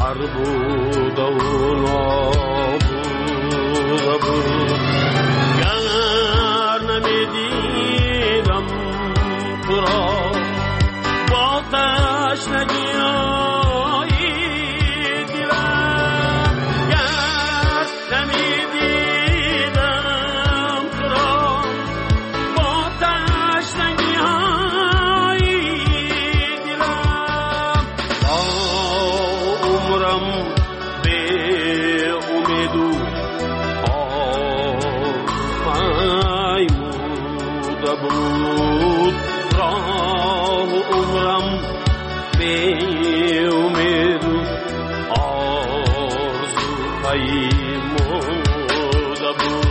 بود و نابود بود. گر نمیدیدم تو را با تشنگی دلم، گر نمیدیدم تو را با تشنگی دلم، تا عمرم به امید و آرزو بود. راه عمرم به امید و آرزو پیموده بود.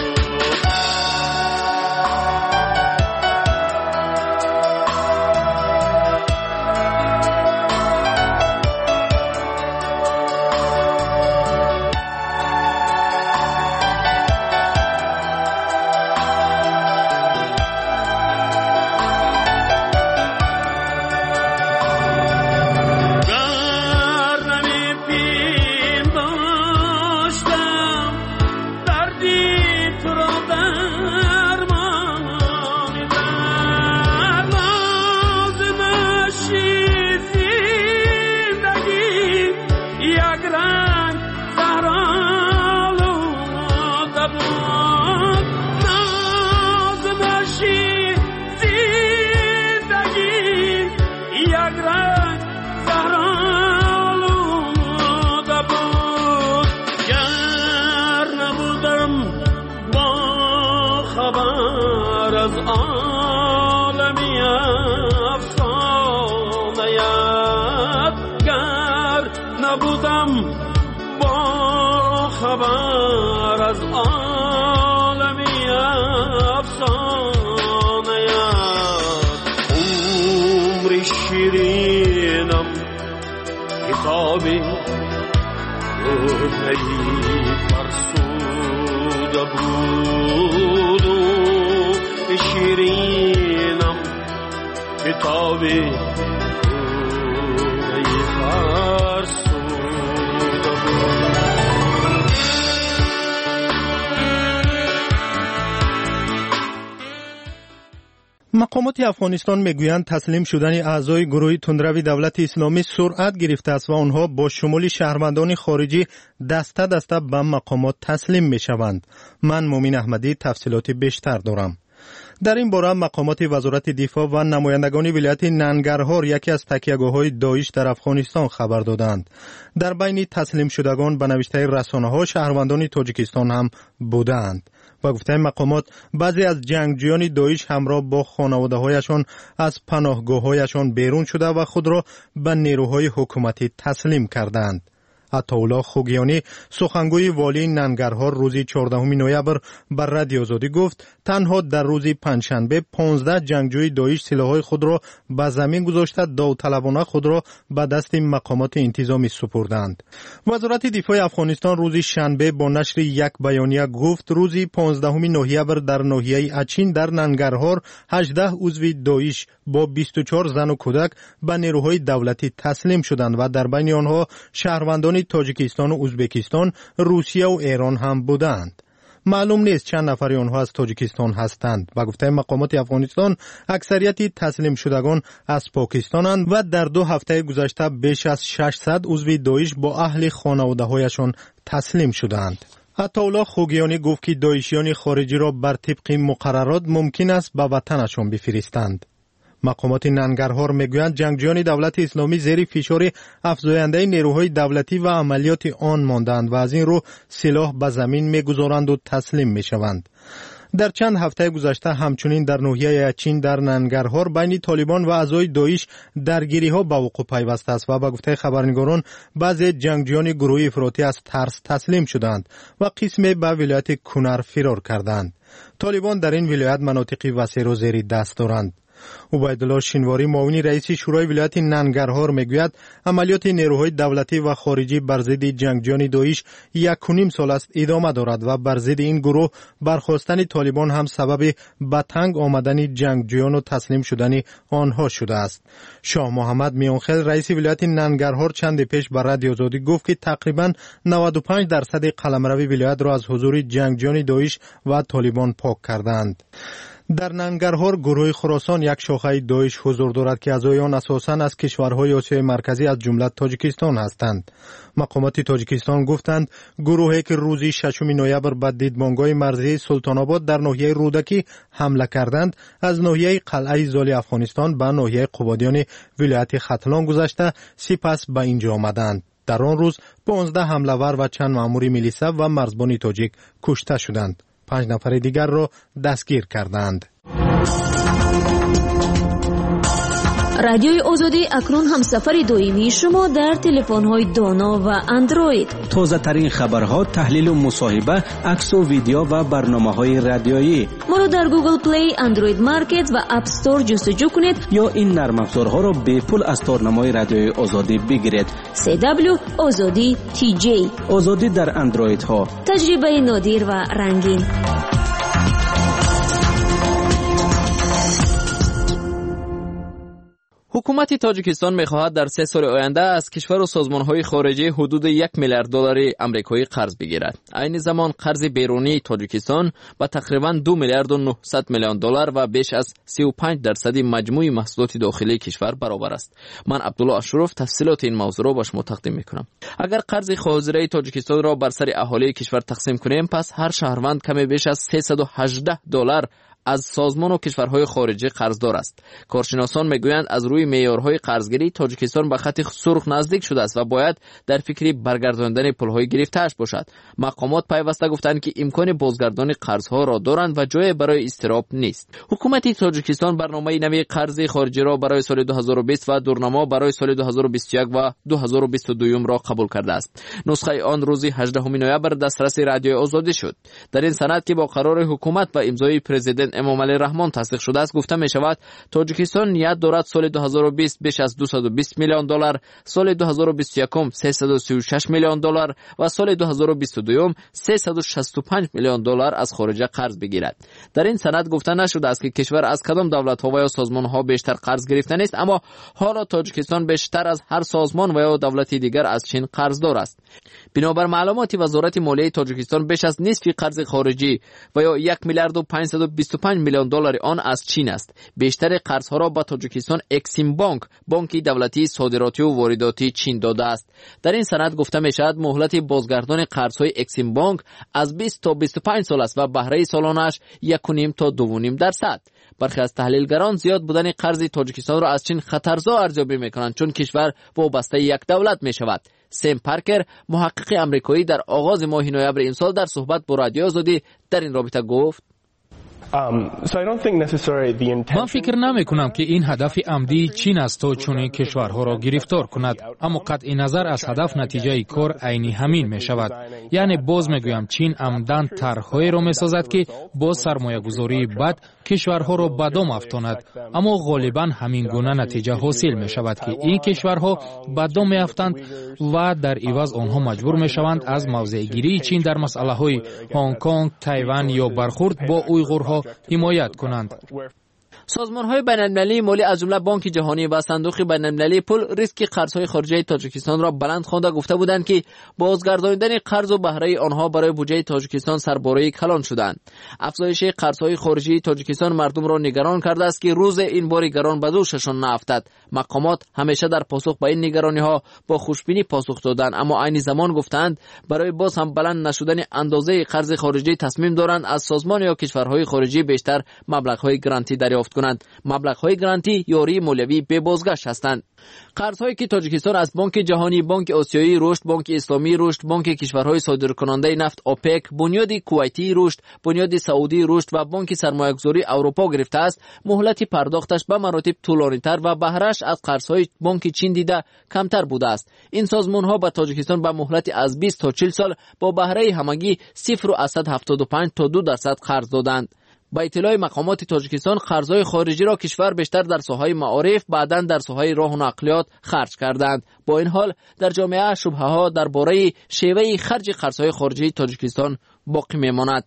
از عالمی افسانه‌ات، گر نبودم با خبر از عالمی افسانه‌ات. عمر شیرینم کتابی گوهری فرسوده بود، شیرینم کتابی گوهری فرسوده بود. مقامات افغانستان میگویند تسلیم شدن اعضای گروه تندروی دولت اسلامی سرعت گرفته است و آنها با شمول شهروندان خارجی دسته دسته به مقامات تسلیم میشوند. من مومن احمدی تفصیلات بیشتر دارم. در این باره مقامات وزارت دفاع و نمایندگان ولایت ننگرهار یکی از تکیهگاه‌های داعش در افغانستان خبر دادند. در بین تسلیم شدگان به نوشته رسانه‌ها شهروندان تاجیکستان هم بودند. با گفته مقامات بعضی از جنگجویان داعش همراه با خانواده‌هایشان از پناهگاه‌هایشان بیرون شده و خود را به نیروهای حکومتی تسلیم کردند. عطاالله خوگیانی سخنگوی والی ننگرهار روز 14 نوامبر بر رادیو آزادی گفت تنها در روز پنجشنبه 15 جنگجوی داعش سلاح‌های خود را به زمین گذاشته داوطلبانه خود را به دست مقامات انتظامی سپردند. وزارت دفاع افغانستان روز شنبه با نشر یک بیانیه گفت روز 15 نوامبر در ناحیه اچین در ننگرهار 18 عضو داعش با 24 زن و کودک به نیروهای دولتی تسلیم شدند و در بین آنها شهروندان تاجیکستان و ازبکستان، روسیه و ایران هم بودند. معلوم نیست چند نفر آنها از تاجیکستان هستند. با گفته مقامات افغانستان اکثریت تسلیم شدگان از پاکستانند و در 2 هفته گذشته بیش از 600 عضو داعش با اهل خانواده‌هایشان تسلیم شدند. عطاالله خوگیانی گفت که داعشیان خارجی را بر طبق مقررات ممکن است به وطنشان بفرستند. مقامات ننگرهار میگویند جنگجویان دولت اسلامی زیر فشار افزاینده نیروهای دولتی و عملیات آن ماندند و از این رو سلاح به زمین میگذارند و تسلیم میشوند. در چند هفته گذشته همچنین در ناحیه اچین در ننگرهار بین طالبان و اعضای داعش درگیری‌ها به وقوع پیوسته است و به گفته خبرنگاران بعضی جنگجویان گروه افراطی از ترس تسلیم شدند و قسمی به ولایت کنر فرار کردند. طالبان در این ولایت مناطق وسیع را زیر دست دارند. عبیدالله شینواری معاون رئیس شورای ولایت ننگرهار میگوید عملیات نیروهای دولتی و خارجی بر ضد جنگجویان داعش 1.5 سال است ادامه دارد و بر ضد این گروه برخاستن طالبان هم سبب به تنگ آمدن جنگجویان و تسلیم شدن آنها شده است. شاه محمد میانخیل رئیس ولایت ننگرهار چند پیش بر رادیو آزادی گفت که تقریبا 95% قلمرو ولایت را از حضور جنگجویان داعش و طالبان پاک کردند. در ننگرهار گروه خراسان یک شاخه داعش حضور دارد که اعضای آن اساساً از کشورهای آسیای مرکزی از جمله تاجیکستان هستند. مقامات تاجیکستان گفتند گروهی که روز 6 نوامبر به دیدبانگاه مرزی سلطان آباد در ناحیه رودکی حمله کردند از ناحیه قلعه زالی افغانستان به ناحیه قبادیان ولایت ختلان گذشته سپس به اینجا آمدند. در آن روز 15 حمله‌ور و چند مأمور میلیسا و مرزبان تاجیک کشته شدند. 5 نفر دیگر را دستگیر کردند. رادیوی آزادی اکنون هم سفر دائمی شما در تلفن‌های دانا و اندروید. تازه ترین خبرها، تحلیل و مصاحبه، عکس و ویدیو و برنامه‌های رادیویی. ما را در گوگل پلی، اندروید مارکت و اپ استور جستجو کنید یا این نرم افزارها را به پول از تارنمای رادیوی آزادی بگیرید. CW آزادی TJ. آزادی در اندروید ها. تجربه نادر و رنگین. حکومت تاجیکستان می‌خواهد در 3 سال آینده از کشور و سازمان‌های خارجی حدود 1 میلیارد دلار آمریکایی قرض بگیرد. عین زمان قرض بیرونی تاجیکستان با تقریباً 2 میلیارد و 900 میلیون دلار و بیش از 35% مجموع محصولات داخلی کشور برابر است. من عبدالله اشرف تفصیلات این موضوع را با شما تقدیم می‌کنم. اگر قرض حاضره تاجیکستان را بر سر اهالی کشور تقسیم کنیم، پس هر شهروند کمی بیش از 318 دلار از سازمان و کشورهای خارجی قرضدار است. کارشناسان میگویند از روی معیارهای قرضگیری تاجیکستان به خط سرخ نزدیک شده است و باید در فکر برگرداندن پولهای گرفته‌اش باشد. مقامات پیوسته گفتند که امکان بازگردانی قرضها را دارند و جای برای اضطراب نیست. حکومت تاجیکستان برنامه نوی قرض خارجی را برای سال 2020 و دورنما برای سال 2021 و 2022 را قبول کرده است. نسخه آن روز 18 نوامبر دسترس رادیوی آزادی شد. در این سند که با قرار حکومت و امضای پرزیدنت امام علی رحمان تصدیق شده است گفته می شود تاجیکستان نیت دارد سال 2020 بیش از 220 میلیون دلار، سال 2021 336 میلیون دلار و سال 2022 365 میلیون دلار از خارج قرض بگیرد. در این سند گفته نشده است که کشور از کدام دولت ها و یا سازمان ها بیشتر قرض گرفته است، اما حالا تاجیکستان بیشتر از هر سازمان و یا دولت دیگر از چین قرضدار است. بنابر معلومات وزارت مالیه تاجیکستان بیش از نصف قرض خارجی و یا 1 میلیارد و 525 میلیون دلار آن از چین است. بیشتر قرضها را به تاجیکستان اکسیم بانک، بانکی دولتی صادراتی و وارداتی چین داده است. در این سند گفته می شود مهلت بازگردان قرضهای اکسیم بانک از 20 تا 25 سال است و بهره سالانش 1.5 تا 2.5%. برخی از تحلیلگران زیاد بودن قرض تاجیکستان را از چین خطرزا ارزیابی می‌کنند چون کشور وابسته یک دولت می‌شود. سیم پارکر، محقق آمریکایی، در آغاز ماه نوامبر این سال در صحبت با رادیو آزادی در این رابطه گفت: من فکر نمی کنم که این هدف عمدی چین است تا چنین کشورها را گرفتار کند، اما قطع نظر از هدف نتیجه کار عینی همین می شود. یعنی باز می گویم چین عمدن طرحهایی را می سازد که با سرمایه گذاری بد کشورها را به دام افکند، اما غالبا همین گونه نتیجه حاصل می شود که این کشورها به دام می افتند و در عوض آنها مجبور می شوند از موضع گیری چین در مسئله های هنگ کنگ، تایوان یا برخورد با اویغورها حمایت کنند. سازمان‌های بین‌المللی مالی از جمله بانک جهانی و صندوق بین‌المللی پول ریسک قرض‌های خارجی تاجیکستان را بلند خوانده گفته بودند که بازگرداندن قرض و بهره آنها برای بودجه تاجیکستان سرباره کلان شدند. افزایش قرض‌های خارجی تاجیکستان مردم را نگران کرده است که روز این بار گران به دوششان نیفتد. مقامات همیشه در پاسخ به این نگرانی‌ها با خوشبینی پاسخ دادند، اما عین زمان گفتند برای باز هم بلند نشدن اندازه قرض خارجی تصمیم دارند از سازمان یا کشورهای خارجی بیشتر مبلغ‌های گرانتی دریافت کنند. مبلغ‌های گرانتی یاری مالیوی به بازگشت هستند. قرض‌هایی که تاجیکستان از بانک جهانی، بانک آسیایی رشد، بانک اسلامی رشد، بانک کشورهای صادرکننده نفت اوپک، بنیاد کویتی رشد، بنیاد سعودی رشد و بانک سرمایه‌گذاری اروپا گرفته است، مهلت پرداختش به مراتب طولانی‌تر و بهره‌اش از قرض‌های بانک چین دیده کمتر بوده است. این سازمان‌ها به تاجیکستان به مهلت از 20 تا 40 سال با بهره همگی 0.75 تا 2% قرض دادند. با اطلاع مقامات تاجیکستان قرضهای خارجی را کشور بیشتر در ساحه معارف بعداً در ساحه راه و نقلیات خرج کردند. با این حال در جامعه شبهه‌ها درباره شیوه خرج قرضهای خارجی تاجیکستان باقی میماند.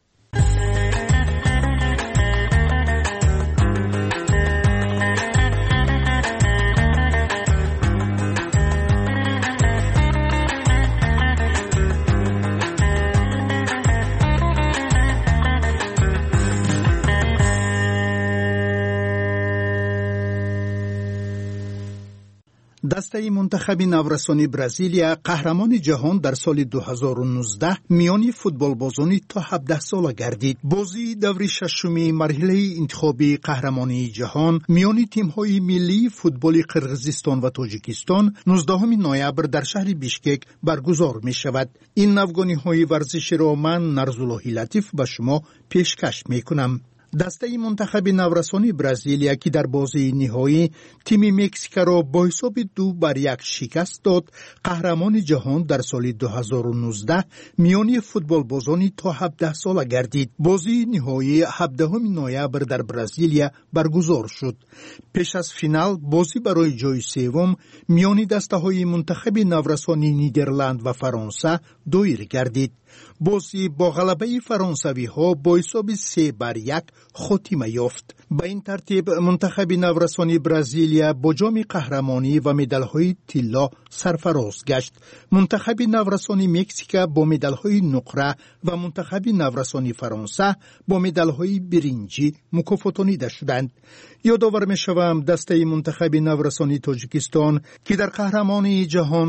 دسته منتخب نورسانی برزیلیا قهرمان جهان در سال 2019 میان فوتبالبازان تا 17 ساله گردید. بازی دور ششمی مرحله انتخابی قهرمانی جهان میان تیم‌های ملی فوتبال قرقیزستان و تاجیکستان 19 نوامبر در شهر بیشکک برگزار می‌شود. این نوگانی‌های ورزشی را من نرزاللهی لطیف به شما پیشکش می‌کنم. دسته منتخب نورسانی برزیلیا که در بازی نهایی تیم مکزیک را با حساب 2-1 شکست داد، قهرمان جهان در سال 2019 میان فوتبالبازان تا 17 ساله گردید. بازی نهایی 17 نوامبر در برزیلیا برگزار شد. پیش از فینال بازی برای جای سوم میان دسته‌های منتخب نورسانی نیدرلند و فرانسه دایر گردید. بازی با غلبه فرانسوی‌ها با حساب 3-1 خاتمه یافت. به این ترتیب منتخب نورسانی برزیلیا با جام قهرمانی و مدال‌های طلا سرفراز گشت. منتخب نورسانی مکزیک با مدال‌های نقره و منتخب نورسانی فرانسه با مدال‌های برنجی مکافاتانیده شدند. یادآور می‌شوم دسته منتخب نورسانی تاجیکستان که در قهرمانی جهان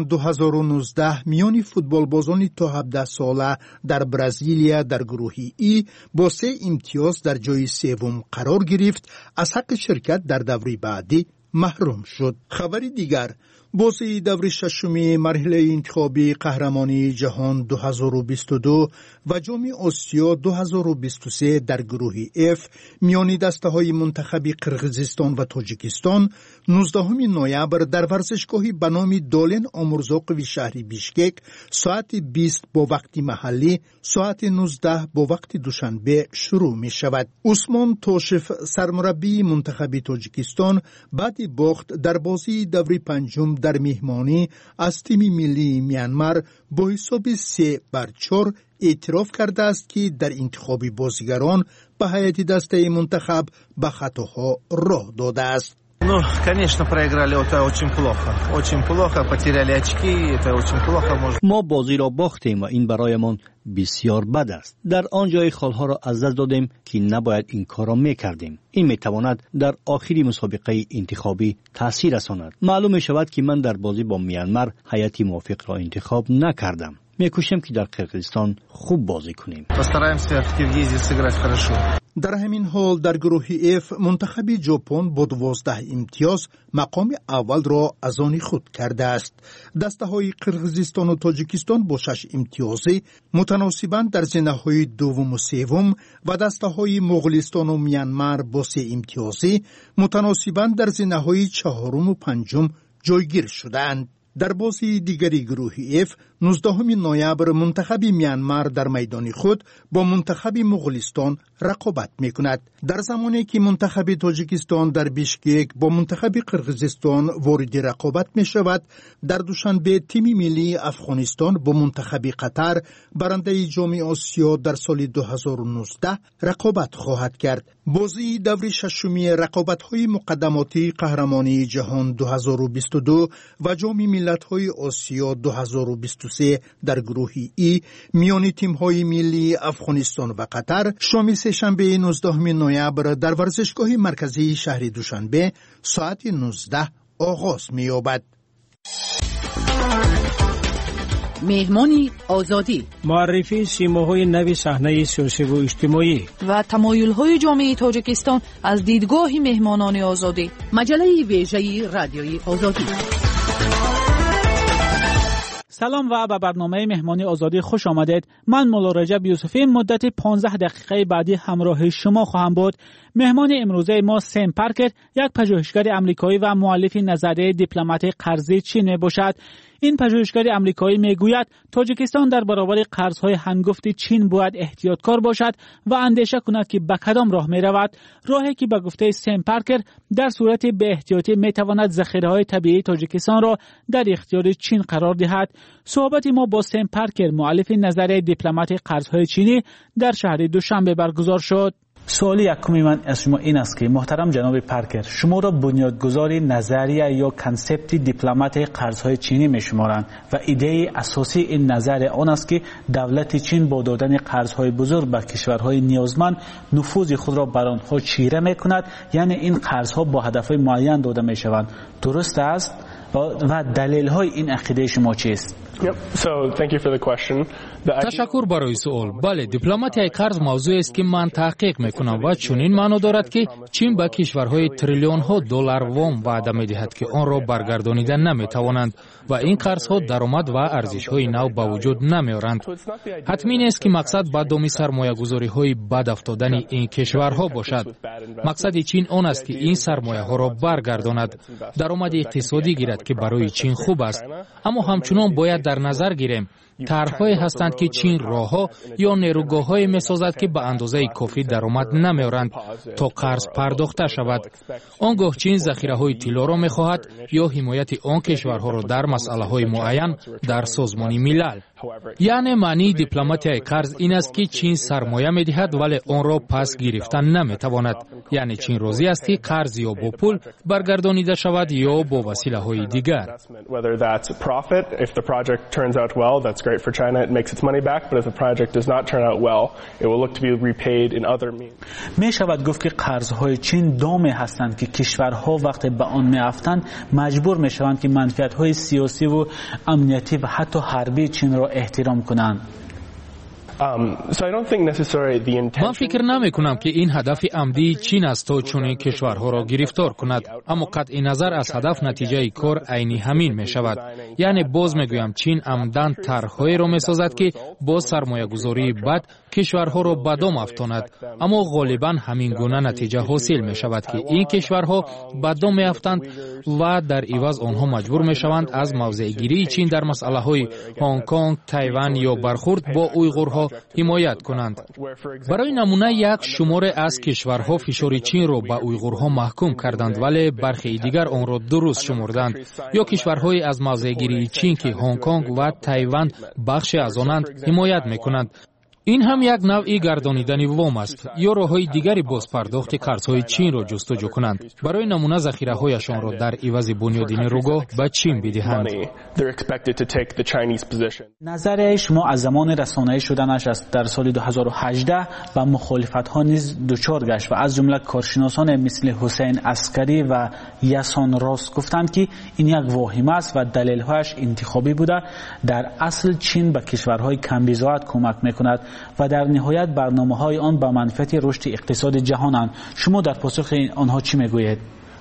2019 میان فوتبالبازان تا 17 ساله در برزیلیا در گروه ای با 3 امتیاز در جای سوم قرار گرفت، از حق شرکت در دوره بعدی محروم شد. خبری دیگر، بازی دور ششمی مرحله انتخابی قهرمانی جهان 2022 و جام آسیا 2023 در گروه F میان دسته‌های منتخب قرقیزستان و تاجیکستان 19 نوامبر در ورزشگاهی به نام دالن آمرزاقوی شهر بیشکک ساعت 20 با وقت محلی، ساعت 19 با وقت دوشنبه شروع می شود. عثمان توشف سرمربی منتخب تاجیکستان بعد باخت در بازی دور پنجم در مهمانی از تیم ملی میانمار با حساب 3-4 اعتراف کرده است که در انتخاب بازیگران به هیئت دسته منتخب به خطاها راه داده است. Ну, конечно, проиграли, это очень плохо. Очень плохо, потеряли очки, это очень плохо. ما بازی را باختیم و این برایمان بسیار بد است. در آن جای خالها را از دست دادیم که نباید این کار را میکردیم. این میتواند در آخری مسابقه انتخابی تاثیر رساند. معلوم می شود که من در بازی با میانمار هیئت موافق را انتخاب نکردم. میکوشیم که در قرقیزستان خوب بازی کنیم. Постараемся в Киргизии сыграть хорошо. در همین حال در گروه F منتخب ژاپن با 12 امتیاز مقام اول را از آن خود کرده است. دسته‌های قرقیزستان و تاجیکستان با 6 امتیازی متناسباً در زینه‌های دوم و سوم و دسته‌های مغولستان و میانمار با 3 امتیازی متناسباً در زینه‌های چهارم و پنجم جایگیر شدند. در بازی دیگری گروه F 19 نوامبر منتخب میانمار در میدان خود با منتخب مغولستان رقابت میکند. در زمانی که منتخب تاجیکستان در بیشکک با منتخب قرقیزستان وارد رقابت می شود، در دوشنبه تیم ملی افغانستان با منتخب قطر برنده جام آسیا در سال 2019 رقابت خواهد کرد. بازی دور ششمی رقابت‌های مقدماتی قهرمانی جهان 2022 و جام ملت‌های آسیا 2023 در گروه ای میان تیم‌های ملی افغانستان و قطر شام سه‌شنبه 19 نوامبر در ورزشگاه مرکزی شهر دوشنبه ساعت 19 آغاز می‌یابد. مهمانی آزادی، معرفی سیماهای نو صحنه سیاسی و اجتماعی و تمایل‌های جامعه تاجیکستان از دیدگاه مهمانان آزادی. مجله ویژه رادیوی آزادی. سلام و به برنامه مهمانی آزادی خوش آمدید. من مولا رجب یوسفی مدت 15 دقیقه بعدی همراه شما خواهم بود. مهمان امروزه ما سم پارکر، یک پژوهشگر آمریکایی و مؤلف نظریه دیپلمات قرضی چین می باشد. این پژوهشگر آمریکایی میگوید تاجیکستان در برابر قرضهای هنگفت چین باید احتیاطکار باشد و اندیشه کند که به کدام راه می رود. راهی که به گفته سیم پارکر در صورت به احتیاطی می تواند ذخیره‌های طبیعی تاجیکستان را در اختیار چین قرار دهد. صحبت ما با سیم پارکر، مؤلف نظریه دیپلمات قرضهای چینی، در شهر دوشنبه برگزار شد. سوال یکمی من از شما این است که محترم جناب پارکر، شما را بنیادگذار نظریه یا کانسپت دیپلمات قرضهای چینی میشمارند و ایده اساسی این نظریه آن است که دولت چین با دادن قرضهای بزرگ به کشورهای نیازمند نفوذ خود را بر آنها چیره میکند، یعنی این قرضها با هدفهای معین داده میشوند. درست است؟ و دلیل های این عقیده شما چیست؟ تشکر برای سوال. بله، دیپلماتیای قرض موضوعی است که من تحقیق میکنم و چنین معنی دارد که چین به کشورهای تریلیون ها دلار وام وعده میدهد که آن را برگردانیدن نمیتوانند و این قرضها درآمد و ارزش های نو به وجود نمیارند. حتمی نیست که مقصد به دام سرمایه گذاری های بد افتادن این کشورها باشد. مقصد چین آن است که این سرمایه ها را برگرداند، درآمد اقتصادی گیرد که برای چین خوب است. اما همچنان باید در نظر گیریم طرح‌هایی هستند که چین راه‌ها یا نیروگاه‌هایی می‌سازد که به اندازه کافی درآمد نمی‌آورند تا قرض پرداخته شود. آنگاه چین ذخیره‌های طلا را می‌خواهد یا حمایت آن کشورها را در مسئله‌های معین در سازمان ملل. یعنی معنی دیپلماتیای قرض این است که چین سرمایه می‌دهد ولی آن را پس گرفتن نمی‌تواند. یعنی چین راضی است که قرض یا با پول برگردانیده شود یا با وسیله‌های دیگر. Great for China, it makes its money back, but if the project does not turn out well, it will look to be repaid in other means. می شود گفت که قرضهای چین دامی هستند که کشورها وقتی به آن میافتند مجبور می شوند که منفعت‌های سیاسی و امنیتی و حتی حربی چین را احترام کنند. من فکر نمی کنم که این هدف عمدی چین است تا چنین کشورها را گرفتار کند، اما قطع نظر از هدف نتیجه کار عینی همین می شود. یعنی باز می گویم چین عمدن طرح‌هایی را می سازد که با سرمایه گذاری بد کشورها را به دام افکند، اما غالبا همین گونه نتیجه حاصل می شود که این کشورها به دام می افتند و در عوض آنها مجبور می شوند از موضع گیری چین در مسئله های هنگ کنگ، تایوان یا برخورد با اویغورها حمایت کنند. برای نمونه یک شماره از کشورها فشار چین را به اویغورها محکوم کردند ولی برخی دیگر آن را درست شمردند، یا کشورهای از موضع گیری چین که هنگ کنگ و تایوان بخشی از آنند حمایت میکنند. این هم یک نوعی گردانیدن وام است یا راه‌های دیگری باز پرداخت قرض‌های چین را جستجو کنند. برای نمونه ذخیره‌هایشان را در عوض بنیاد نیروگاه به چین بدهند. نظر شما از زمان رسانه‌ای شدنش است در سال 2018 و مخالفت‌ها نیز دچار گشت و از جمله کارشناسان مثل حسین عسکری و یاسان راست گفتند که این یک واهمه است و دلیل‌هایش انتخابی بوده. در اصل چین به کشورهای کم‌بضاعت کمک می‌کند و در نهایت برنامه‌های آن به منفعت رشد اقتصاد جهانند. شما در پاسخ آنها چی میگویید؟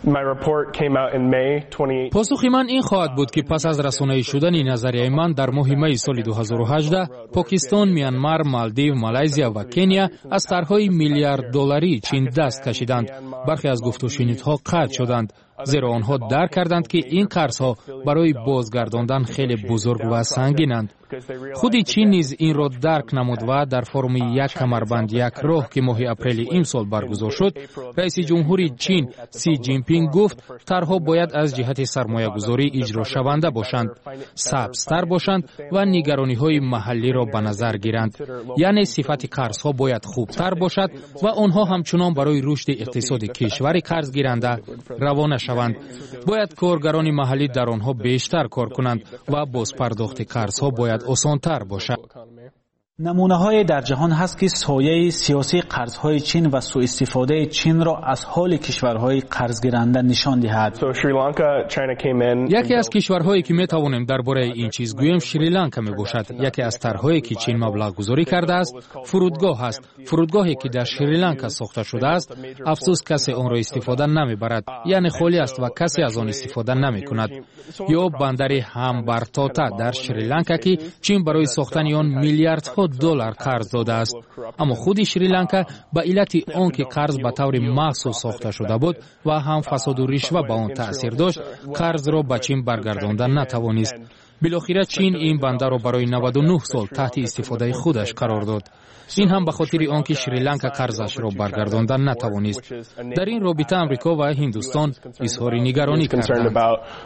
پاسخ من این خواهد بود که پس از رسانه‌ای شدن نظریه من در ماه می سال 2018 پاکستان، میانمار، مالدیو، مالایزیا و کنیا از طرح‌های میلیارد دلاری چین دست کشیدند. برخی از گفت و شنیدها قطع شدند، زیرا آنها درک کردند که این قرض‌ها برای بازگرداندن خیلی بزرگ و سنگینند. خود چین نیز این را درک نمود و در فرم یک کمربند یک راه که ماه اپریل این سال برگزار شد، رئیس جمهوری چین سی جین پینگ گفت طرح‌ها باید از جهت سرمایه‌گذاری اجرا شونده باشند، سبزتر باشند و نگرانی‌های محلی را به نظر گیرند. یعنی صفت قرض‌ها باید خوبتر باشد و آنها همچنان برای رشد اقتصاد کشور قرض گیرنده روانه شوند. باید کارگران محلی در آنها بیشتر کار کنند و باز پرداخت قرض‌ها باید آسان‌تر باشد. نمونه‌های در جهان هست که سایه سیاسی قرض‌های چین و سوء استفاده چین را از حال کشورهای قرضگیرنده نشان دهد. یکی از کشورهایی که می‌توانیم درباره این چیز گوییم شریلانکا میباشد. یکی از طرح‌هایی که چین مبلغ گذاری کرده است فرودگاه است. فرودگاهی که در شریلانکا ساخته شده است، افسوس کسی آن را استفاده نمیبرد، یعنی خالی است و کسی از آن استفاده نمی‌کند. یا بندر همبرتاتا در شریلانکا که چین برای ساختن آن میلیاردها دلار قرض داده است، اما خود شریلانکا به علت آنکه قرض به طور مخصوص ساخته شده بود و هم فساد و رشوه به آن تأثیر داشت، قرض را به چین برگرداندن نتوانست. بالاخره چین این بندر را برای 99 سال تحت استفاده خودش قرار داد. این هم به خاطر آنکه شریلانکا قرضش را برگرداندن نتوانست. در این رابطه امریکا و هندوستان اظهار نگرانی کردند.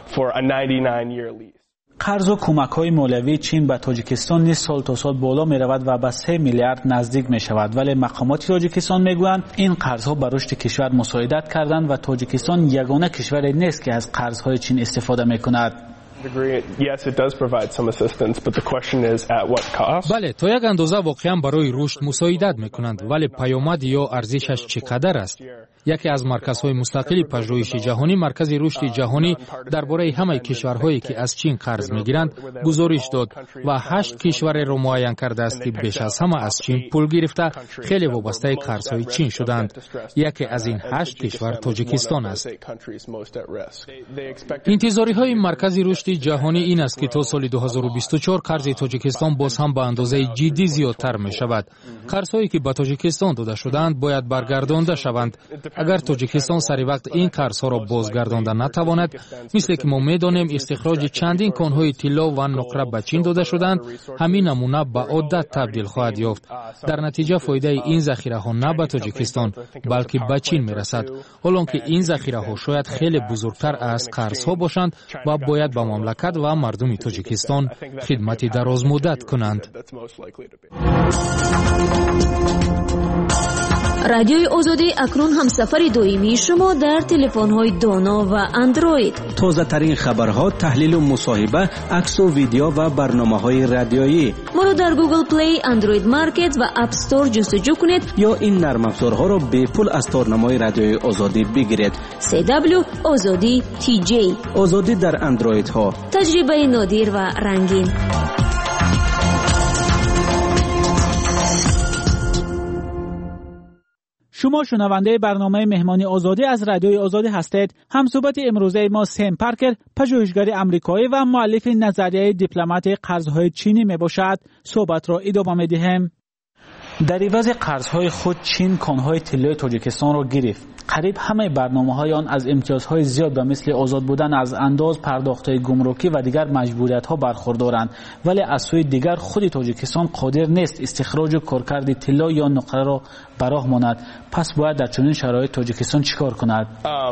قرض و کمک‌های مالیوی چین به تاجیکستان نیز سال تا سال بالا می‌رود و به 3 میلیارد نزدیک می‌شود، ولی مقامات تاجیکستان می‌گویند این قرض‌ها به رشد کشور مساعدت کردند و تاجیکستان یگانه کشوری نیست که از قرض‌های چین استفاده می‌کند. بله، تا یک اندازه واقعا برای رشد مساعدت می‌کنند، ولی پیامد یا ارزشش چقدر است؟ یکی از مرکزهای مستقل پژوهش جهانی، مرکز رشد جهانی درباره همه کشورهایی که از چین قرض می‌گیرند گزارش داد و 8 کشور را معین کرده است که بیش از همه از چین پول گرفته خیلی وابسته قرض‌های چین شدند. یکی از این 8 کشور تاجیکستان است. انتظارهای مرکز رشد جهانی این است که تا سال 2024 قرض تاجیکستان باز هم به اندازه جدی زیادتر می شود. قرض‌هایی که به تاجیکستان داده شدند باید برگردانده شوند. اگر تاجیکستان سری وقت این قرض‌ها را بازگردانده نتواند، مثل که ما می‌دانیم استخراج چندین کان‌های طلا و نقره به چین داده شدند، همین نمونه به عادت تبدیل خواهد یافت. در نتیجه فایده این ذخیره‌ها نه به تاجیکستان بلکه به چین می‌رسد، حالانکه این ذخیره‌ها شاید خیلی بزرگتر از قرض‌ها باشند و باید به مملکت و مردم تاجیکستان خدمت دراز مدت کنند. رادیوی آزادی اکنون هم سفر دائمی شما در تلفن‌های دانا و اندروید. تازه ترین خبرها، تحلیل و مصاحبه، عکس و ویدیو و برنامه‌های رادیویی. ما را در گوگل پلی، اندروید مارکت و اپ استور جستجو کنید یا این نرم افزارها را به پول از تارنمای رادیوی آزادی بگیرید. CW آزادی TJ. آزادی در اندروید ها. تجربه نادر و رنگین. شما شنونده برنامه مهمانی آزادی از رادیوی آزادی هستید. همصحبت امروزه ما سم پارکر، پژوهشگر آمریکایی و مؤلف نظریه دیپلمات قرض‌های چینی میباشد. صحبت را ادامه می‌دهیم. در عوض قرض‌های خود چین کان‌های طلای تاجیکستان را گرفت. قریب همه برنامه‌های آن از امتیازهای زیاد به مثل آزاد بودن از انداز، پرداخت‌های گمرکی و دیگر مجبوریت‌ها برخوردارند، ولی از سوی دیگر خود تاجیکستان قادر نیست استخراج و کارکرد طلا یا نقره را به راه ماند. پس باید در چنین شرایط تاجیکستان چیکار کند؟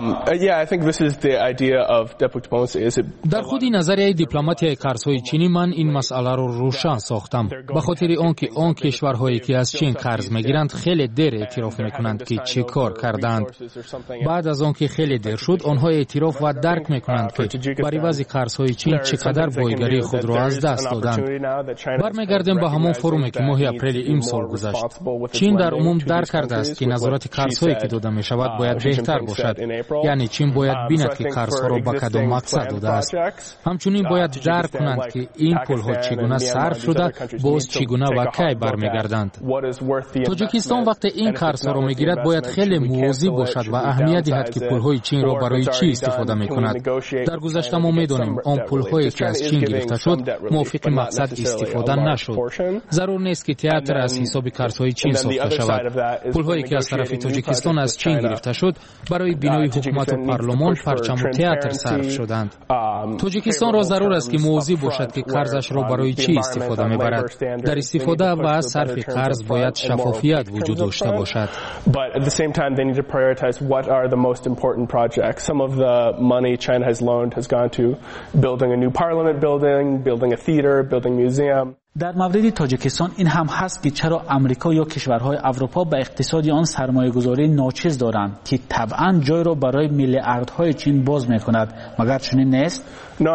در خود نظریه دیپلماتی قرض‌های چینی من این مسئله را روشن ساختم، به خاطر آنکه آن کشورهایی که از چین قرض می‌گیرند خیلی دیر اعتراف می‌کنند که چه کار کردند. بعد از آنکه خیلی دیر شد، آنها اعتراف و درک می‌کنند که بر عوض قرض‌های چین چقدر بایگری خود را از دست دادند. برمیگردیم به همون فرومی که ماه اپریل این سال گذشت. چین در عموم درک کرده است که نظارت قرض‌هایی که داده می‌شود باید بهتر باشد. یعنی چین باید بیند که قرض‌ها را به کدام مقصد داده است. همچنین باید درک کنند که این پول‌ها چگونه صرف شده، باز چگونه و کی برمیگردند. تاجیکستان وقتی این قرض‌ها را می‌گیرد باید خیلی مواظب باشد و اهمیت دهد که پول‌های چین را برای چی استفاده می‌کند. در گذشته ما می‌دانیم آن پول‌هایی که از چین گرفته شد موافق مقصد استفاده نشد. ضرور نیست که تئاتر از حساب قرض‌های چین ساخته شود. پول‌هایی که از طرف تاجیکستان از چین گرفته شد برای بینای حکومت و پارلمان، پرچم و تئاتر صرف شدند. تاجیکستان را ضرور است که مواظب باشد که قرضش را برای چی استفاده می‌برد. در استفاده و صرف قرض باید شفافیت وجود داشته باشد. Prioritize what are the most important projects. Some of the money China has loaned has gone to building a new parliament building, building a theater, building a museum. در مورد تاجیکستان این هم هست که چرا امریکا یا کشورهای اروپا به اقتصاد آن سرمایه‌گذاری ناچیز دارند که طبعاً جای را برای میلیاردهای چین باز می‌کند. مگر چنین نیست؟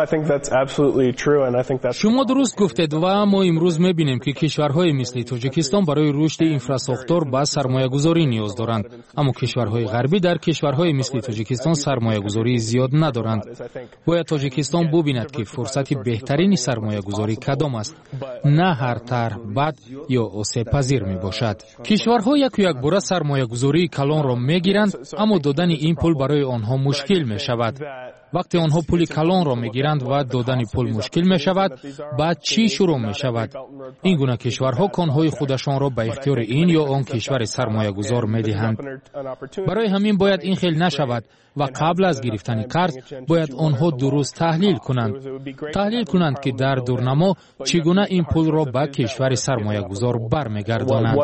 شما درست گفتید و ما امروز می‌بینیم که کشورهای مثل تاجیکستان برای رشد اینفراستراکچور با سرمایه‌گذاری نیاز دارند، اما کشورهای غربی در کشورهای مثل تاجیکستان سرمایه‌گذاری زیاد ندارند. باید تاجیکستان ببیند که فرصت بهترین سرمایه‌گذاری کدام است، نه هر طرح بد یا آسیب پذیر می باشد. کشورها یک باره سرمایه گذاری کلان را می گیرند، اما دادن این پول برای آنها مشکل می شود. وقتی آنها پول کلان را میگیرند و دادن پول مشکل می شود، بعد چی شروع می شود؟ این گونه کشورها کانهای خودشان را به اختیار این یا آن کشور سرمایه گذار می دهند. برای همین باید این خیلی نشود و قبل از گرفتن قرض باید آنها درست تحلیل کنند که در دورنما چگونه این پول را به کشور سرمایه گذار برمیگردانند.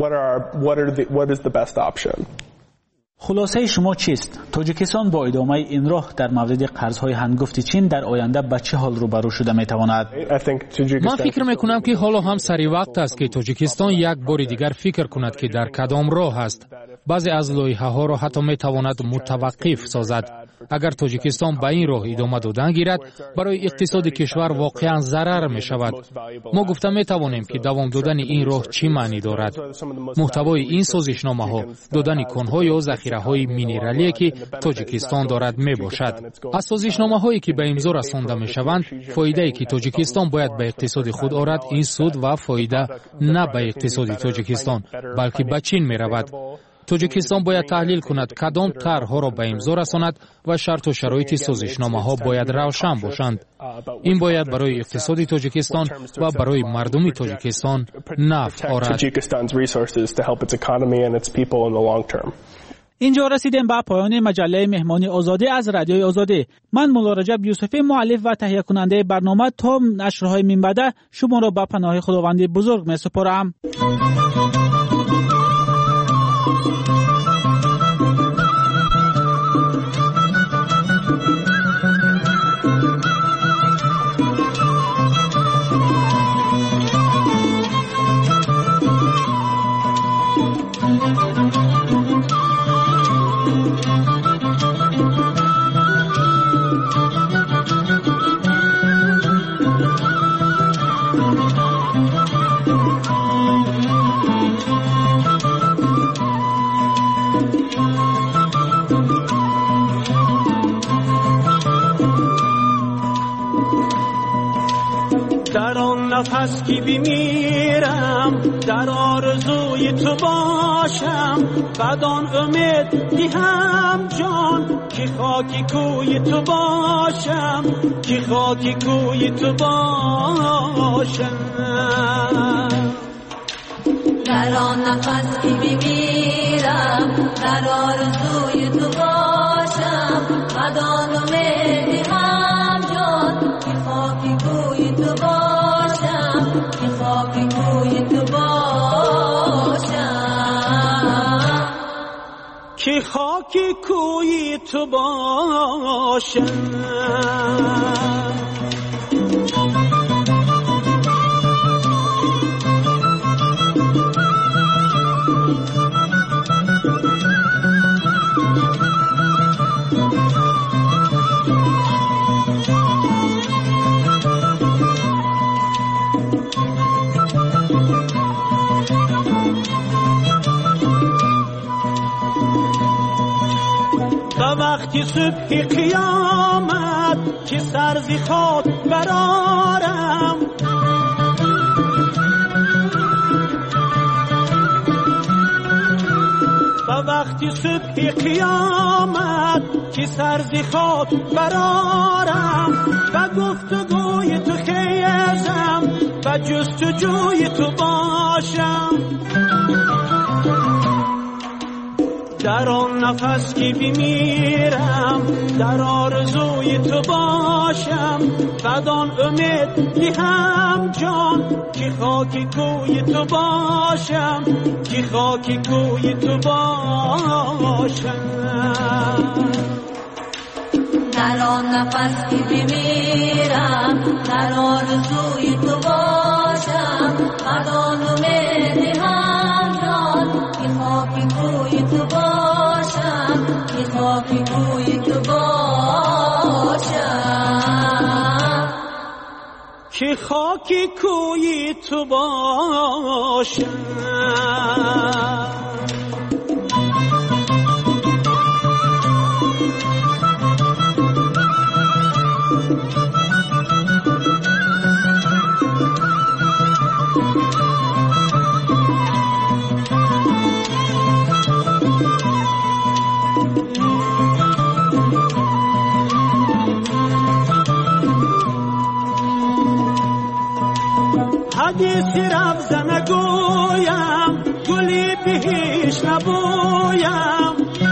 خلاصه شما چیست؟ تاجیکستان با ادامه این راه در مورد قرضهای هنگفت چین در آینده به چه حال روبرو شده می تواند؟ من فکر می کنم که حالا هم سری وقت است که تاجیکستان یک بار دیگر فکر کند که در کدام راه است. بعضی از لایحه ها را حتی می تواند متوقف سازد. اگر تاجیکستان به این راه ادامه دادن گیرد، برای اقتصاد کشور واقعا ضرر می شود. ما گفته می توانیم که دوام دادن این راه چی معنی دارد. محتوای این سازشنامه ها دادن کانها یا ذخیره های مینرالی که تاجیکستان دارد می باشد. از سازشنامه هایی که به امضا رسانده می شوند، فایده ای که تاجیکستان باید به اقتصاد خود آورد، این سود و فایده نه به اقتصاد تاجیکستان بلکه به چین می رود. تاجیکستان باید تحلیل کند کدام طرح‌ها را به امضا رساند و شرط و شرایط سازشنامه‌ها باید روشن باشند. این باید برای اقتصاد تاجیکستان و برای مردم تاجیکستان نفع آورد. اینجا رسیدیم به پایان مجله مهمانی آزادی از رادیوی آزادی. من مولا رجب یوسفی، مؤلف و تهیه کننده برنامه، تا نشرهای من بعد شما را به پناه خداوند بزرگ می سپارم. نفس که بمیرم در آرزوی تو باشم، بدان امید دیهم جان که خاکی کوی تو باشم، که خاکی کوی تو باشم. در آن نفس که بمیرم در آرزوی تو باشم، بدان امید دیهم جان که خاکی کوی تو باشم، که خاکی کوی تو باشم، که خاکی کوی تو باشم. وقتی صبح قیامت که سرزی خود برارم، و وقتی صبح قیامت که سرزی خود برارم، و گفتگوی تو خیزم و جستجوی تو باشم. در آن نفس که بمیرم در آرزوی تو باشم، بدان امید دیهم جان که خاکی کوی تو باشم، که خاکی کوی تو باشم. در آن نفس که بمیرم در آرزوی تو باشم، بدان امید دیهم جان که خاکی کوی تو باشم، که خاکی کوی تو باشم، که خاکی کوی تو باشم. حدیثی رفت نگویم گلی بهش نبویم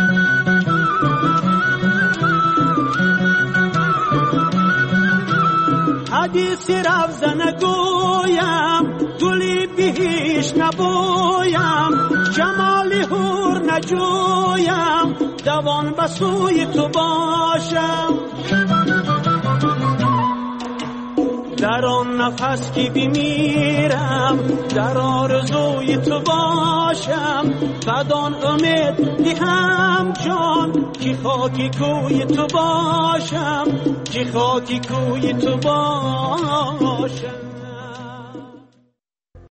حدیثی رفت نگویم گلی بهش نبویم جمالی هور نجویم دوان بسوی تو باشم در آن نفس که بمیرم در آرزوی تو باشم بدان امید دهم جان که خاکی کوی تو باشم که خاکی کوی تو باشم